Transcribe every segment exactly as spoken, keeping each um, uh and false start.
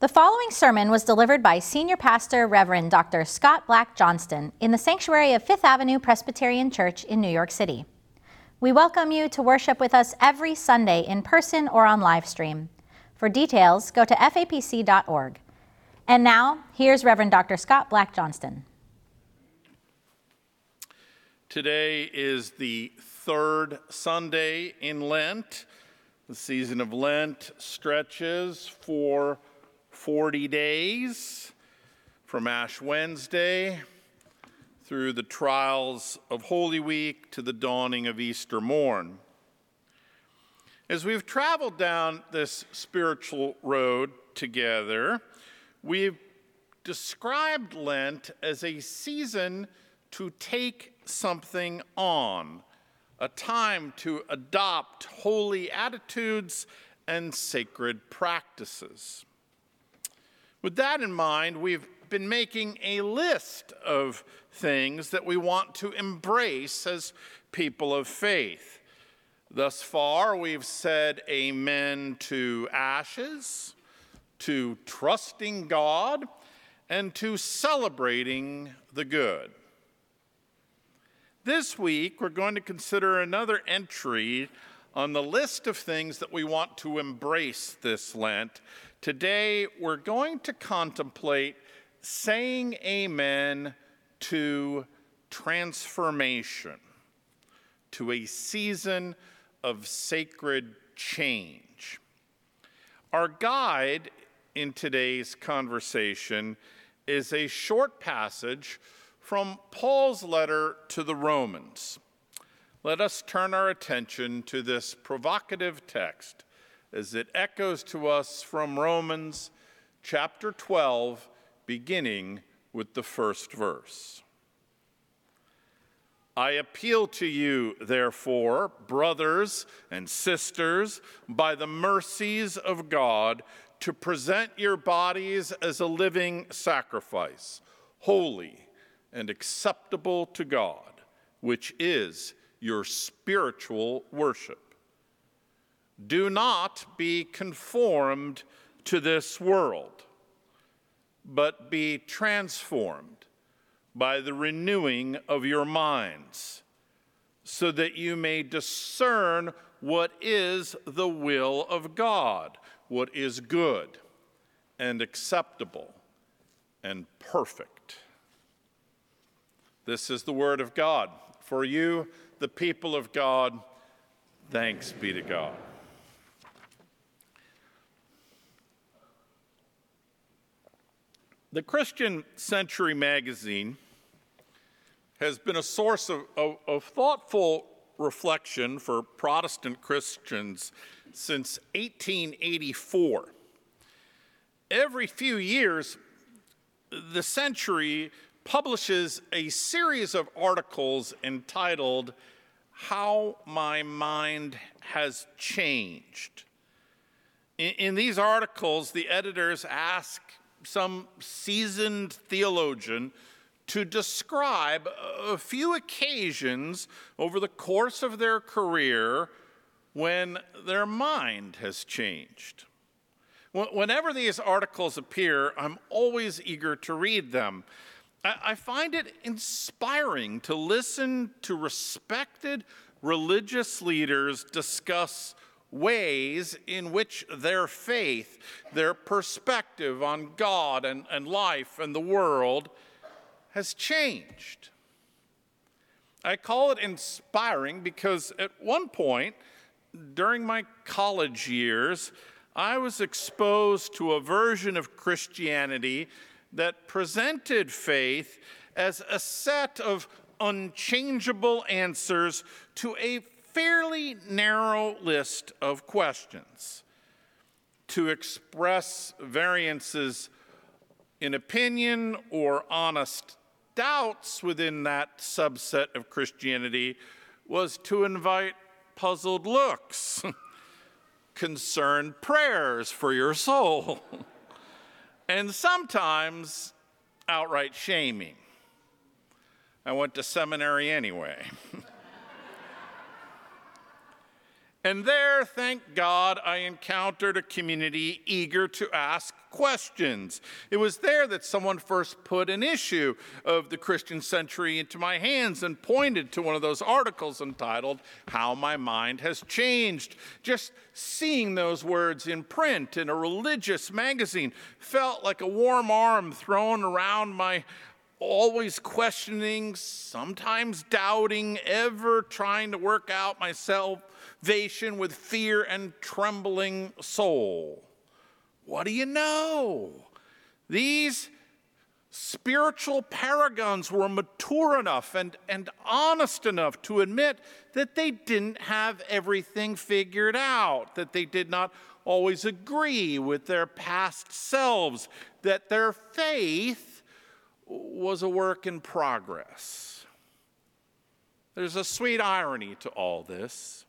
The following sermon was delivered by Senior Pastor Reverend Doctor Scott Black Johnston in the sanctuary of Fifth Avenue Presbyterian Church in New York City. We welcome you to worship with us every Sunday in person or on live stream. For details, go to F A P C dot org. And now, here's Reverend Doctor Scott Black Johnston. Today is the third Sunday in Lent. The season of Lent stretches for forty days, from Ash Wednesday through the trials of Holy Week to the dawning of Easter morn. As we've traveled down this spiritual road together, we've described Lent as a season to take something on, a time to adopt holy attitudes and sacred practices. With that in mind, we've been making a list of things that we want to embrace as people of faith. Thus far, we've said amen to ashes, to trusting God, and to celebrating the good. This week, we're going to consider another entry on the list of things that we want to embrace this Lent. Today, we're going to contemplate saying amen to transformation, to a season of sacred change. Our guide in today's conversation is a short passage from Paul's letter to the Romans. Let us turn our attention to this provocative text as it echoes to us from Romans chapter twelve, beginning with the first verse. I appeal to you, therefore, brothers and sisters, by the mercies of God, to present your bodies as a living sacrifice, holy and acceptable to God, which is your spiritual worship. Do not be conformed to this world, but be transformed by the renewing of your minds, so that you may discern what is the will of God, what is good and acceptable and perfect. This is the word of God. For you, the people of God, thanks be to God. The Christian Century magazine has been a source of, of, of thoughtful reflection for Protestant Christians since eighteen eighty-four. Every few years, the Century publishes a series of articles entitled, How My Mind Has Changed. In, in these articles, the editors ask some seasoned theologian to describe a few occasions over the course of their career when their mind has changed. Whenever these articles appear, I'm always eager to read them. I find it inspiring to listen to respected religious leaders discuss ways in which their faith, their perspective on God and, and life and the world has changed. I call it inspiring because at one point during my college years, I was exposed to a version of Christianity that presented faith as a set of unchangeable answers to a fairly narrow list of questions. To express variances in opinion or honest doubts within that subset of Christianity was to invite puzzled looks, concerned prayers for your soul, and sometimes outright shaming. I went to seminary anyway. And there, thank God, I encountered a community eager to ask questions. It was there that someone first put an issue of the Christian Century into my hands and pointed to one of those articles entitled, "How My Mind Has Changed." Just seeing those words in print in a religious magazine felt like a warm arm thrown around my always questioning, sometimes doubting, ever trying to work out my salvation with fear and trembling soul. What do you know? These spiritual paragons were mature enough and, and honest enough to admit that they didn't have everything figured out, that they did not always agree with their past selves, that their faith was a work in progress. There's a sweet irony to all this.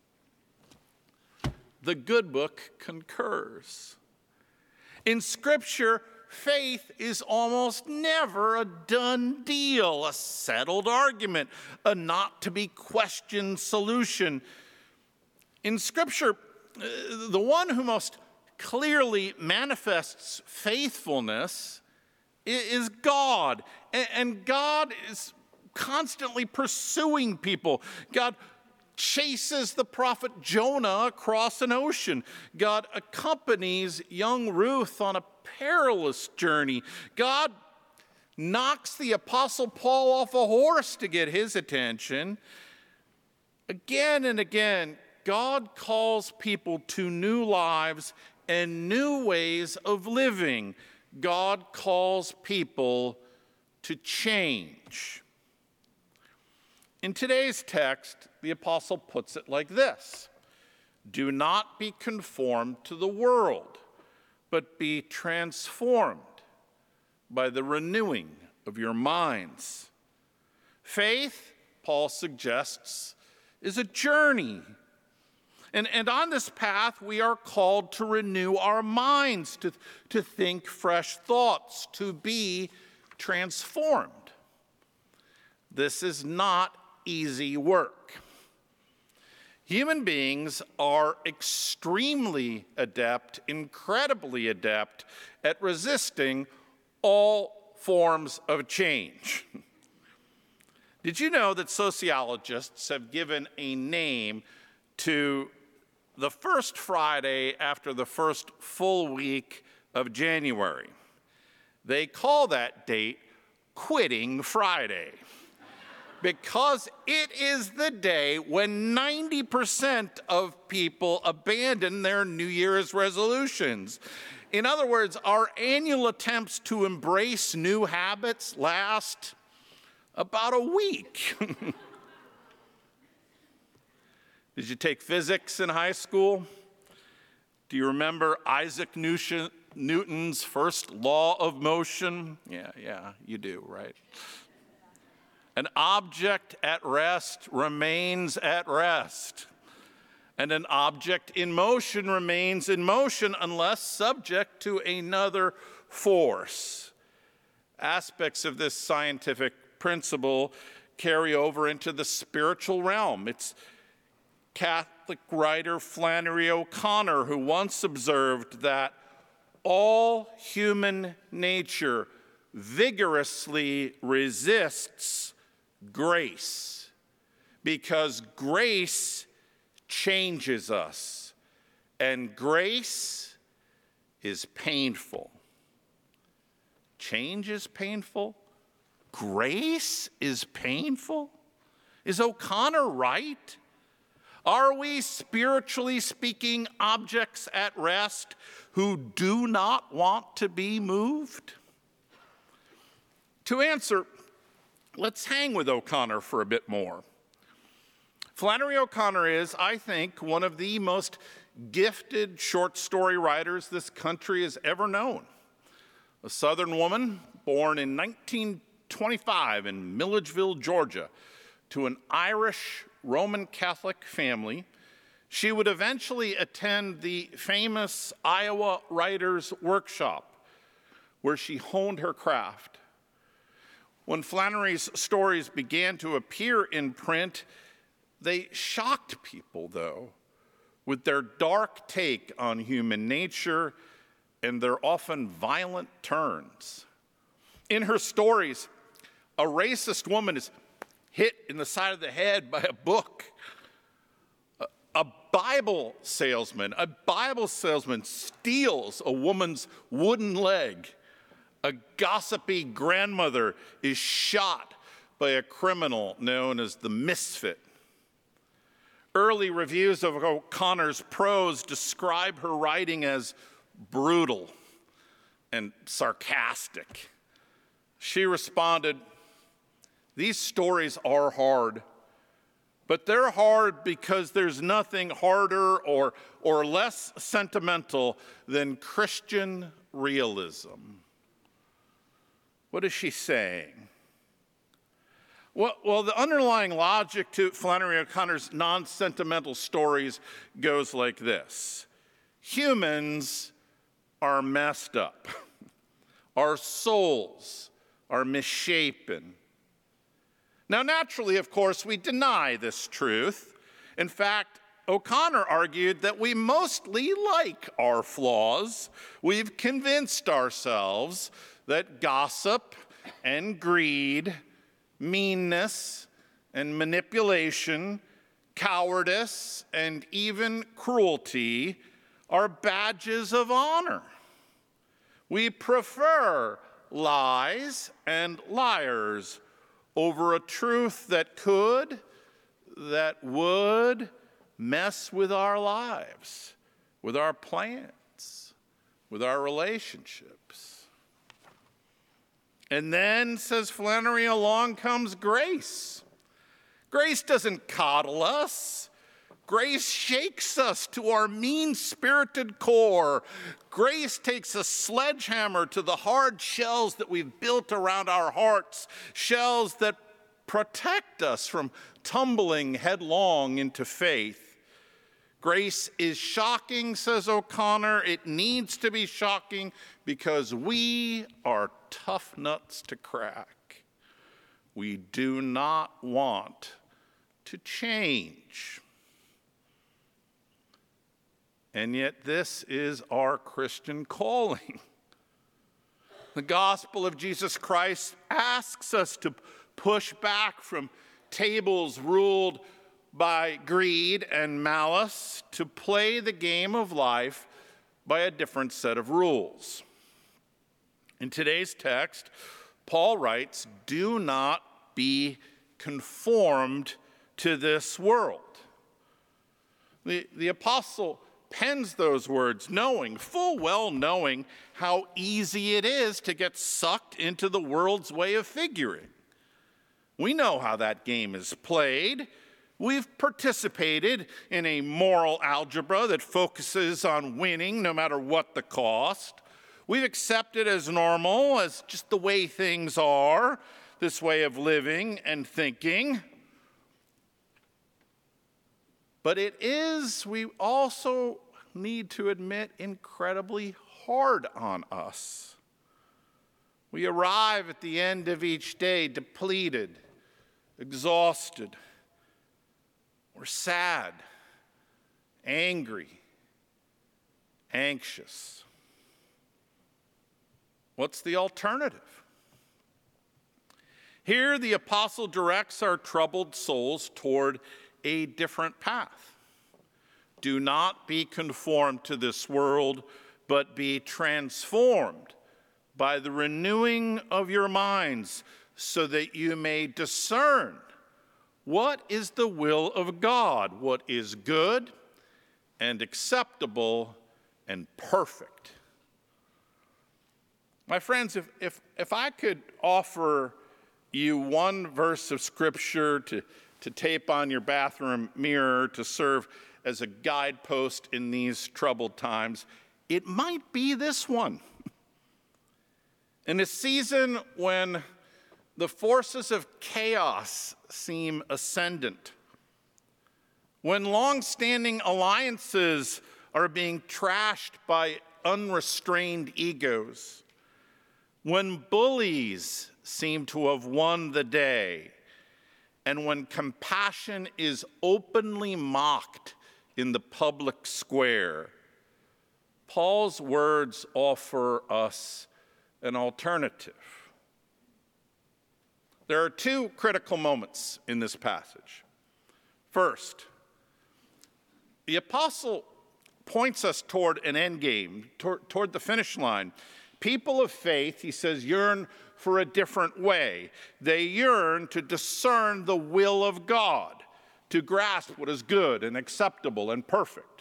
The good book concurs. In Scripture, faith is almost never a done deal, a settled argument, a not-to-be-questioned solution. In Scripture, the one who most clearly manifests faithfulness is God, and God is constantly pursuing people. God chases the prophet Jonah across an ocean. God accompanies young Ruth on a perilous journey. God knocks the apostle Paul off a horse to get his attention. Again and again, God calls people to new lives and new ways of living. God calls people to change. In today's text, the apostle puts it like this: "Do not be conformed to the world, but be transformed by the renewing of your minds." Faith, Paul suggests, is a journey. And, and on this path, we are called to renew our minds, to, to think fresh thoughts, to be transformed. This is not easy work. Human beings are extremely adept, incredibly adept at resisting all forms of change. Did you know that sociologists have given a name to the first Friday after the first full week of January? They call that date Quitting Friday, because it is the day when ninety percent of people abandon their New Year's resolutions. In other words, our annual attempts to embrace new habits last about a week. Did you take physics in high school? Do you remember Isaac Newton's first law of motion? Yeah, yeah, you do, right? An object at rest remains at rest, and an object in motion remains in motion unless subject to another force. Aspects of this scientific principle carry over into the spiritual realm. It's Catholic writer Flannery O'Connor who once observed that all human nature vigorously resists grace because grace changes us, and grace is painful. Change is painful. Grace is painful. Is O'Connor right? Are we, spiritually speaking, objects at rest who do not want to be moved? To answer, let's hang with O'Connor for a bit more. Flannery O'Connor is, I think, one of the most gifted short story writers this country has ever known. A Southern woman born in nineteen twenty-five in Milledgeville, Georgia, to an Irish Roman Catholic family, she would eventually attend the famous Iowa Writers' Workshop, where she honed her craft. When Flannery's stories began to appear in print, they shocked people, though. with their dark take on human nature and their often violent turns. In her stories, a racist woman is hit in the side of the head by a book. A, a Bible salesman, a Bible salesman steals a woman's wooden leg. A gossipy grandmother is shot by a criminal known as the Misfit. Early reviews of O'Connor's prose describe her writing as brutal and sarcastic. She responded, "These stories are hard, but they're hard because there's nothing harder or, or less sentimental than Christian realism." What is she saying? Well, well, the underlying logic to Flannery O'Connor's non-sentimental stories goes like this. Humans are messed up. Our souls are misshapen. Now, naturally, of course, we deny this truth. In fact, O'Connor argued that we mostly like our flaws. We've convinced ourselves that gossip and greed, meanness and manipulation, cowardice and even cruelty are badges of honor. We prefer lies and liars over a truth that could, that would mess with our lives, with our plans, with our relationships. And then, says Flannery, along comes grace. Grace doesn't coddle us. Grace shakes us to our mean-spirited core. Grace takes a sledgehammer to the hard shells that we've built around our hearts, shells that protect us from tumbling headlong into faith. Grace is shocking, says O'Connor. It needs to be shocking because we are tough nuts to crack. We do not want to change. And yet this is our Christian calling. The gospel of Jesus Christ asks us to push back from tables ruled by greed and malice to play the game of life by a different set of rules. In today's text, Paul writes, "Do not be conformed to this world." The, the apostle pens those words knowing, full well knowing how easy it is to get sucked into the world's way of figuring. We know how that game is played. We've participated in a moral algebra that focuses on winning no matter what the cost. We've accepted as normal, as just the way things are, this way of living and thinking. But it is, we also need to admit, incredibly hard on us. We arrive at the end of each day depleted, exhausted. We're sad, angry, anxious. What's the alternative? Here, the apostle directs our troubled souls toward a different path. Do not be conformed to this world, but be transformed by the renewing of your minds, so that you may discern what is the will of God, what is good and acceptable and perfect. My friends, if, if, if I could offer you one verse of Scripture to, to tape on your bathroom mirror to serve as a guidepost in these troubled times, it might be this one. In a season when the forces of chaos seem ascendant, when long-standing alliances are being trashed by unrestrained egos, when bullies seem to have won the day, and when compassion is openly mocked in the public square, Paul's words offer us an alternative. There are two critical moments in this passage. First, the apostle points us toward an end game, toward, toward the finish line. People of faith, he says, yearn for a different way. They yearn to discern the will of God, to grasp what is good and acceptable and perfect.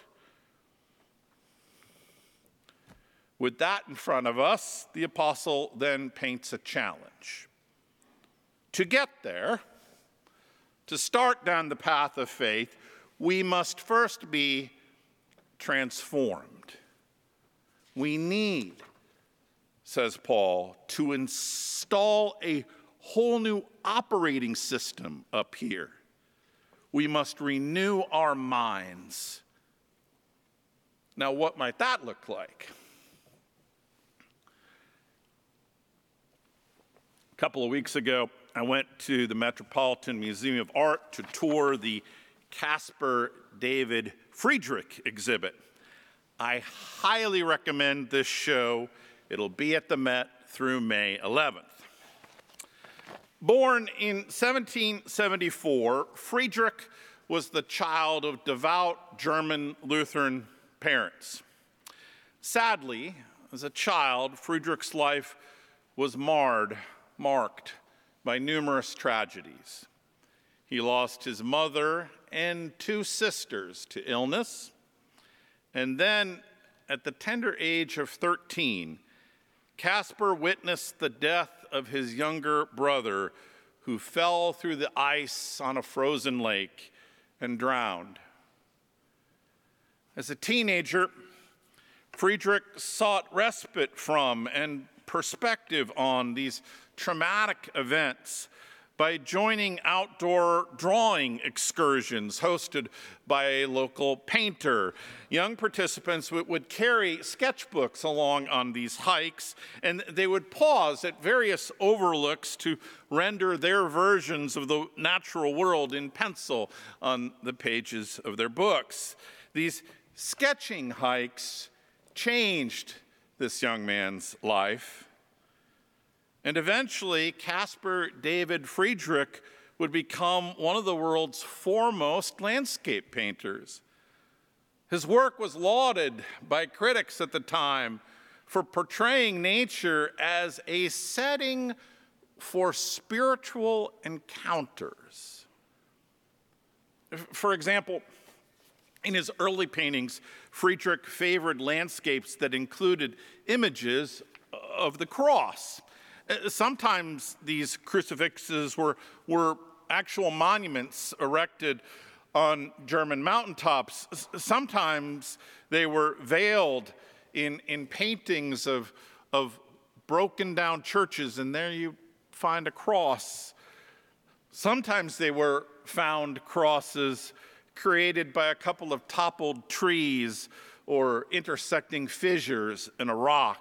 With that in front of us, the apostle then paints a challenge. To get there, to start down the path of faith, we must first be transformed. We need, says Paul, to install a whole new operating system up here. We must renew our minds. Now, what might that look like? A couple of weeks ago, I went to the Metropolitan Museum of Art to tour the Caspar David Friedrich exhibit. I highly recommend this show. It'll be at the Met through May eleventh. Born in seventeen seventy-four, Friedrich was the child of devout German Lutheran parents. Sadly, as a child, Friedrich's life was marred, marked by numerous tragedies. He lost his mother and two sisters to illness, and then at the tender age of thirteen, Caspar witnessed the death of his younger brother, who fell through the ice on a frozen lake and drowned. As a teenager, Friedrich sought respite from and perspective on these traumatic events by joining outdoor drawing excursions hosted by a local painter. Young participants would, would carry sketchbooks along on these hikes, and they would pause at various overlooks to render their versions of the natural world in pencil on the pages of their books. These sketching hikes changed this young man's life. And eventually, Caspar David Friedrich would become one of the world's foremost landscape painters. His work was lauded by critics at the time for portraying nature as a setting for spiritual encounters. For example, in his early paintings, Friedrich favored landscapes that included images of the cross. Sometimes these crucifixes were, were actual monuments erected on German mountaintops. Sometimes they were veiled in, in paintings of, of broken down churches, and there you find a cross. Sometimes they were found crosses created by a couple of toppled trees or intersecting fissures in a rock.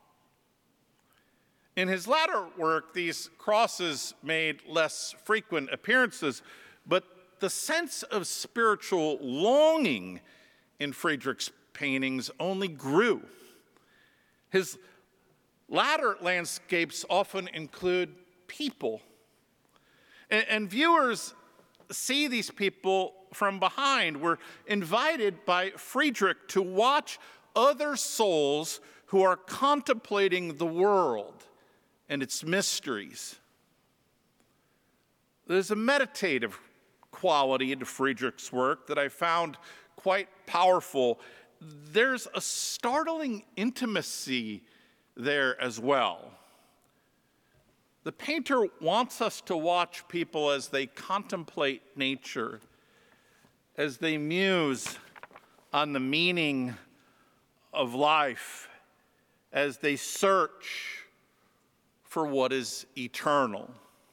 In his latter work, these crosses made less frequent appearances, but the sense of spiritual longing in Friedrich's paintings only grew. His latter landscapes often include people, and, and viewers see these people from behind. We're invited by Friedrich to watch other souls who are contemplating the world and its mysteries. There's a meditative quality to Friedrich's work that I found quite powerful. There's a startling intimacy there as well. The painter wants us to watch people as they contemplate nature, as they muse on the meaning of life, as they search for what is eternal.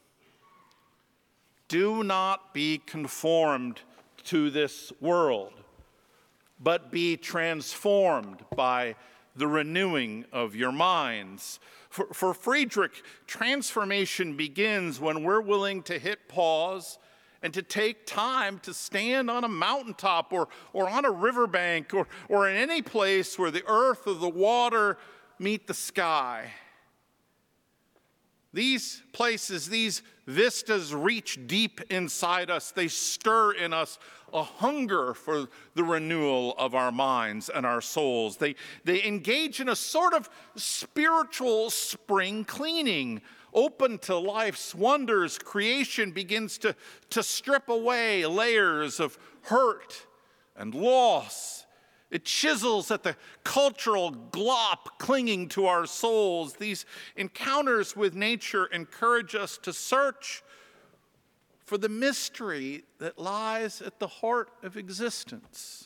Do not be conformed to this world, but be transformed by the renewing of your minds. For, for Friedrich, transformation begins when we're willing to hit pause and to take time to stand on a mountaintop or, or on a riverbank or, or in any place where the earth or the water meet the sky. These places, these vistas reach deep inside us. They stir in us a hunger for the renewal of our minds and our souls. They, they engage in a sort of spiritual spring cleaning. Open to life's wonders, creation begins to, to strip away layers of hurt and loss. It chisels at the cultural glop clinging to our souls. These encounters with nature encourage us to search for the mystery that lies at the heart of existence.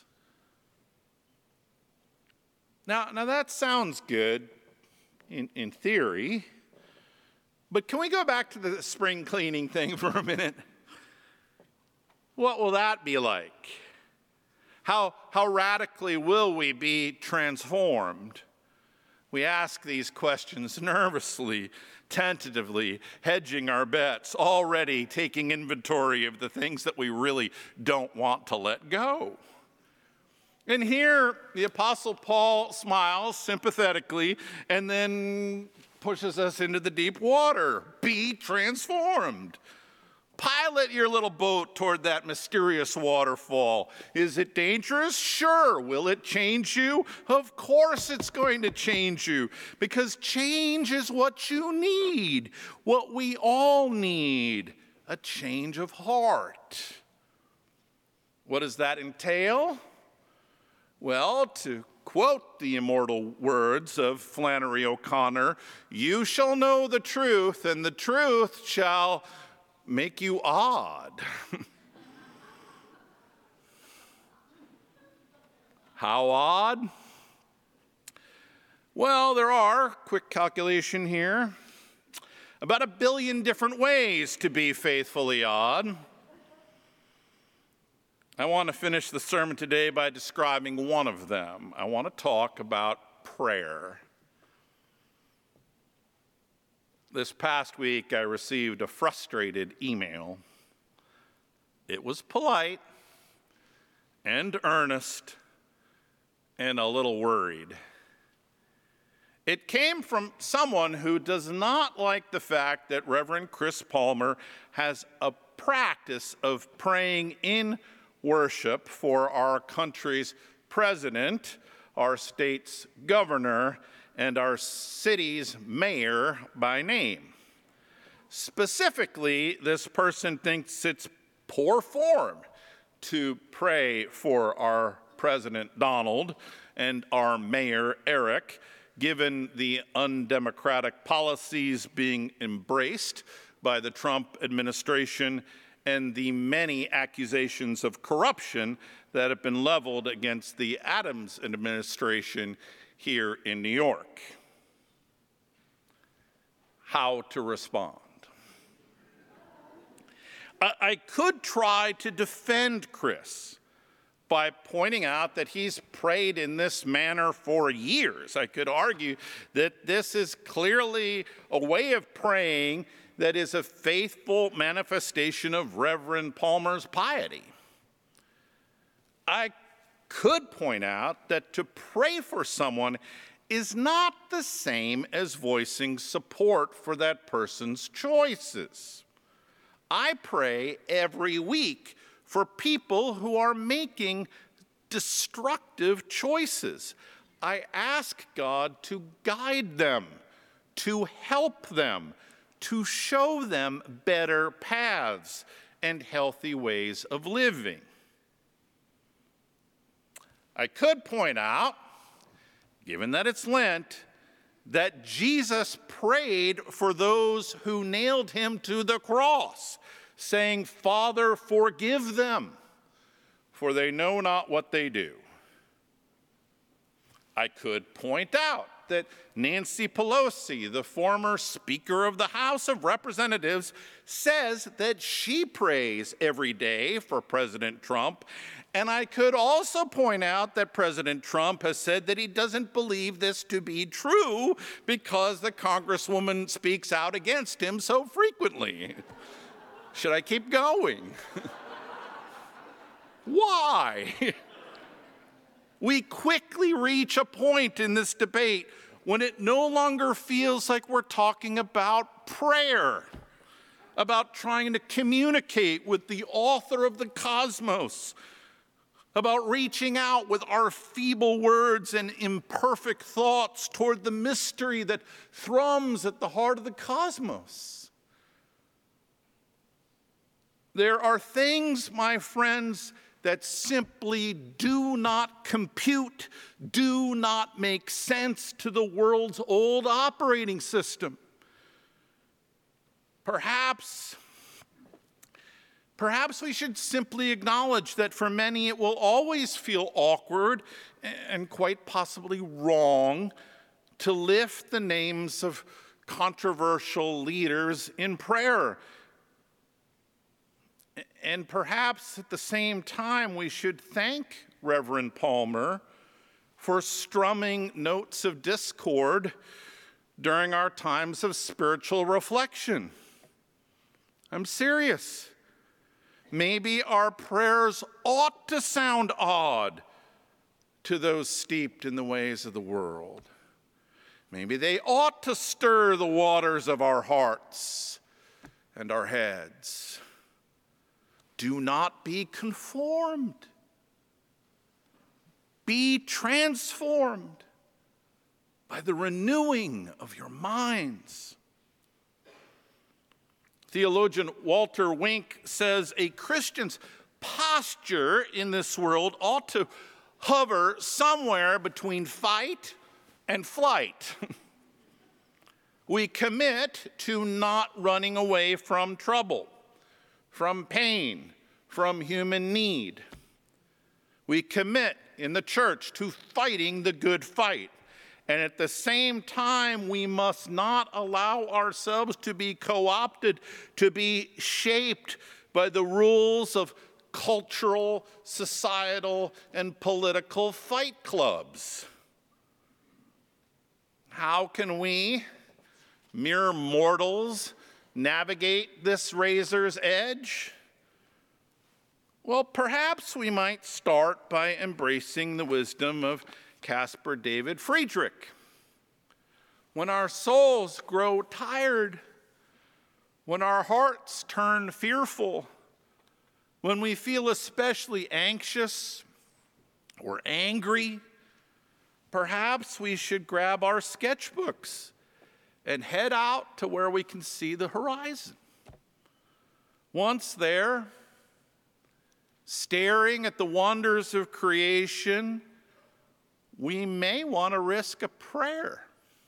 Now, now that sounds good in, in theory, but can we go back to the spring cleaning thing for a minute? What will that be like? How, how radically will we be transformed? We ask these questions nervously, tentatively, hedging our bets, already taking inventory of the things that we really don't want to let go. And here, the Apostle Paul smiles sympathetically and then pushes us into the deep water. Be transformed. Pilot your little boat toward that mysterious waterfall. Is it dangerous? Sure. Will it change you? Of course it's going to change you, because change is what you need, what we all need, a change of heart. What does that entail? Well, to quote the immortal words of Flannery O'Connor, you shall know the truth, and the truth shall make you odd. How odd? Well, there are, quick calculation here, about a billion different ways to be faithfully odd. I want to finish the sermon today by describing one of them. I want to talk about prayer. This past week, I received a frustrated email. It was polite and earnest and a little worried. It came from someone who does not like the fact that Reverend Chris Palmer has a practice of praying in worship for our country's president, our state's governor, and our city's mayor by name. Specifically, this person thinks it's poor form to pray for our President Donald and our Mayor Eric, given the undemocratic policies being embraced by the Trump administration and the many accusations of corruption that have been leveled against the Adams administration here in New York. How to respond? I, I could try to defend Chris by pointing out that he's prayed in this manner for years. I could argue that this is clearly a way of praying that is a faithful manifestation of Reverend Palmer's piety. I could point out that to pray for someone is not the same as voicing support for that person's choices. I pray every week for people who are making destructive choices. I ask God to guide them, to help them, to show them better paths and healthy ways of living. I could point out, given that it's Lent, that Jesus prayed for those who nailed him to the cross, saying, "Father, forgive them, for they know not what they do." I could point out that Nancy Pelosi, the former Speaker of the House of Representatives, says that she prays every day for President Trump. And I could also point out that President Trump has said that he doesn't believe this to be true because the Congresswoman speaks out against him so frequently. Should I keep going? Why? We quickly reach a point in this debate when it no longer feels like we're talking about prayer, about trying to communicate with the author of the cosmos, about reaching out with our feeble words and imperfect thoughts toward the mystery that thrums at the heart of the cosmos. There are things, my friends, that simply do not compute, do not make sense to the world's old operating system. Perhaps, perhaps we should simply acknowledge that for many it will always feel awkward and quite possibly wrong to lift the names of controversial leaders in prayer. And perhaps at the same time, we should thank Reverend Palmer for strumming notes of discord during our times of spiritual reflection. I'm serious. Maybe our prayers ought to sound odd to those steeped in the ways of the world. Maybe they ought to stir the waters of our hearts and our heads. Do not be conformed. Be transformed by the renewing of your minds. Theologian Walter Wink says a Christian's posture in this world ought to hover somewhere between fight and flight. We commit to not running away from trouble, from pain, from human need. We commit in the church to fighting the good fight. And at the same time, we must not allow ourselves to be co-opted, to be shaped by the rules of cultural, societal, and political fight clubs. How can we, mere mortals, navigate this razor's edge? Well, perhaps we might start by embracing the wisdom of Caspar David Friedrich. When our souls grow tired, when our hearts turn fearful, when we feel especially anxious or angry, perhaps we should grab our sketchbooks and head out to where we can see the horizon. Once there, staring at the wonders of creation, we may want to risk a prayer.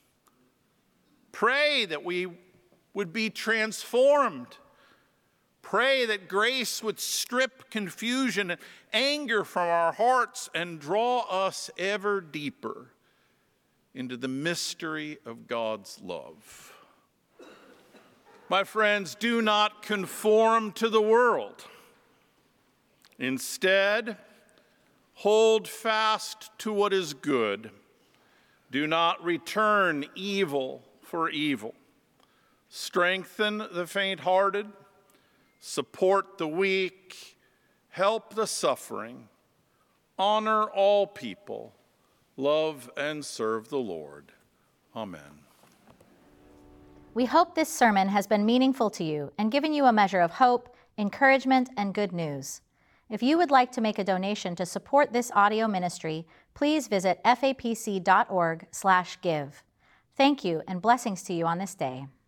Pray that we would be transformed. Pray that grace would strip confusion and anger from our hearts and draw us ever deeper into the mystery of God's love. My friends, do not conform to the world. Instead, hold fast to what is good. Do not return evil for evil. Strengthen the faint-hearted, support the weak, help the suffering, honor all people, love and serve the Lord. Amen. We hope this sermon has been meaningful to you and given you a measure of hope, encouragement, and good news. If you would like to make a donation to support this audio ministry, please visit f a p c dot org slash give. Thank you and blessings to you on this day.